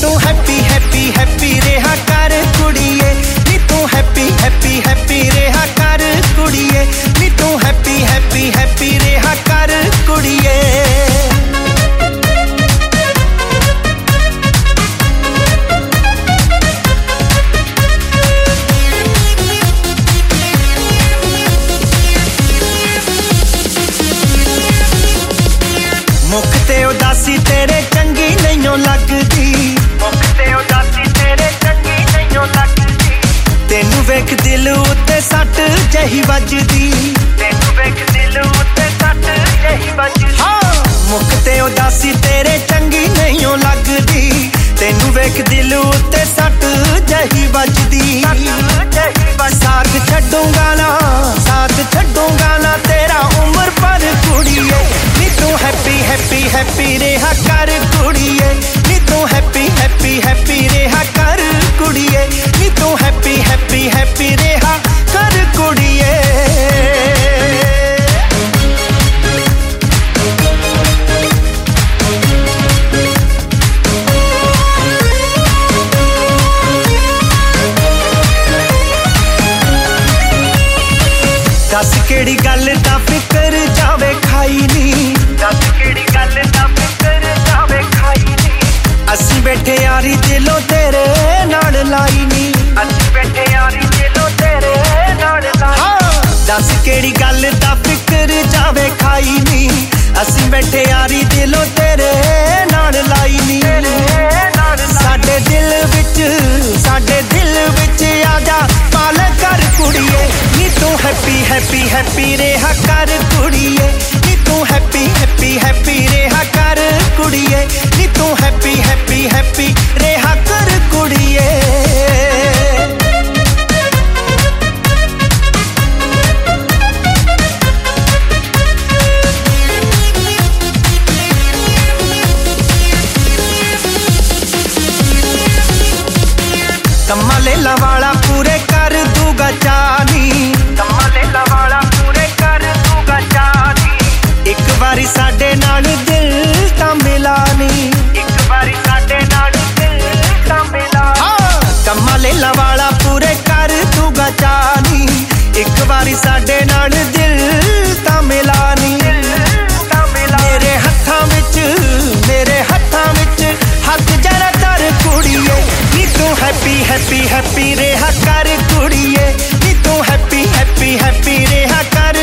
तू happy happy happy रेहा कर कुड़िए नी तू हैप्पी हैप्पी हैप्पी रेहा कर कुड़िए नी तू हैप्पी हैप्पी हैप्पी रेहा कर कुड़िए मुख ते उदासी तेरे चंगी नहीं लगदी मुख ते उदासी तेरे चंगी नहीं लगदी तेनू वेख दिल उत्ते सट जही वजदी तेनू वेख दिल उत्ते सट जही वजदी हां मुख ते उदासी तेरे चंगी नहीं लगदी तेनू वेख दिल उत्ते सट जही वजदी साथ छड्डूंगा ना तेरा उम्र पर कुड़िए नी तू हैप्पी हैप्पी हैप्पी रेहा कर कुड़िए नी तू हैप्पी हैप्पी हैप्पी रेहा कर कुड़िए नी तू हैप्पी हैप्पी हैप्पी रेहा कर कुड़िए दस केड़ी गल दा फिकर जावे खाई नी दस केड़ी गल दा फिकर जावे खाई नी असी बैठे यारी दिलों तेरे नाल लाई नी असी बैठे यारी दिलों तेरे नाल लाई दस केड़ी गल दा फिकर जावे खाई नी असी बैठे यारी दिलों तेरे नाल लाई नी साडे दिल विच आजा पाल कर कुड़िए नी तू हैप्पी हैप्पी हैप्पी रेहा कर कुड़िए नी तू हैप्पी हैप्पी हैप्पी रेहा कर कुड़िए नी तू हैप्पी हैप्पी हैप्पी रेहा कर कुड़िए कम्मा लेला वाला पूरे कर दूगा जानी कम्मा लेला वाला पूरे कर दूगा जानी एक बारी साडे नाल दिल तां मिलानी एक बारी साडे नाल दिल तां मिलानी कम्मा लेला वाला पूरे कर दूगा जानी एक बारी साडे नाल दिल तां मिलानी मेरे हत्थां विच हथ जरा धर कुड़िए नी तू हैप्पी हैप्पी हैप्पी रेहा कर कुड़िए नी तू हैप्पी हैप्पी हैप्पी रेहा कर